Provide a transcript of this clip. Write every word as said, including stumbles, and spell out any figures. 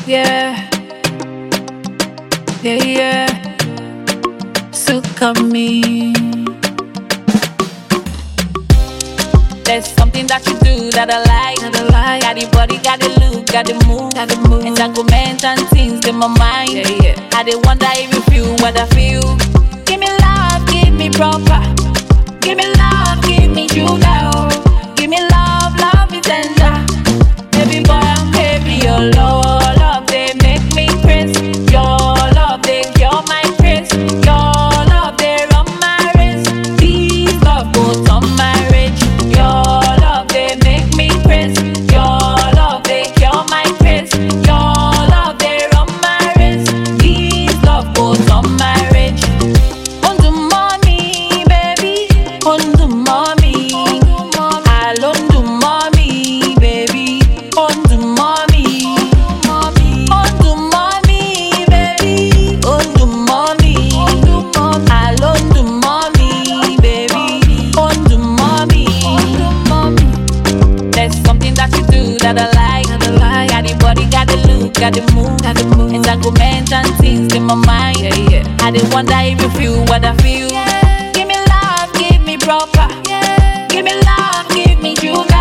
yeah, yeah, yeah. So come me. There's something that you do that I like. That I like. Got the body, got the look, got the move, got the move. Entanglement and things in my mind. Yeah, yeah. I dey wonder if you feel what I feel. Give me love, give me proper. Give me love, give me sugar. Give me love, love is tender. Baby boy, I'm baby, your love, love they make me crazy. Your love they cure my craze. Your love they run my race. These love both on my rage. Your love they make me crazy. Your love they cure my craze. Your love they run my race. These love both on my rage. On the mommy, baby. On the mommy. I'll on the mommy, baby. On the mommy. On the mommy, baby. On the mommy. I'll on the mommy, baby. On the mommy. There's something that you do that I like. Got the body, got the look, got the move, got the move. Entanglement and things in my mind. Yeah, yeah. I dey wonder if you feel what I feel. Give me love, give me proper. Give me love, give me sugar.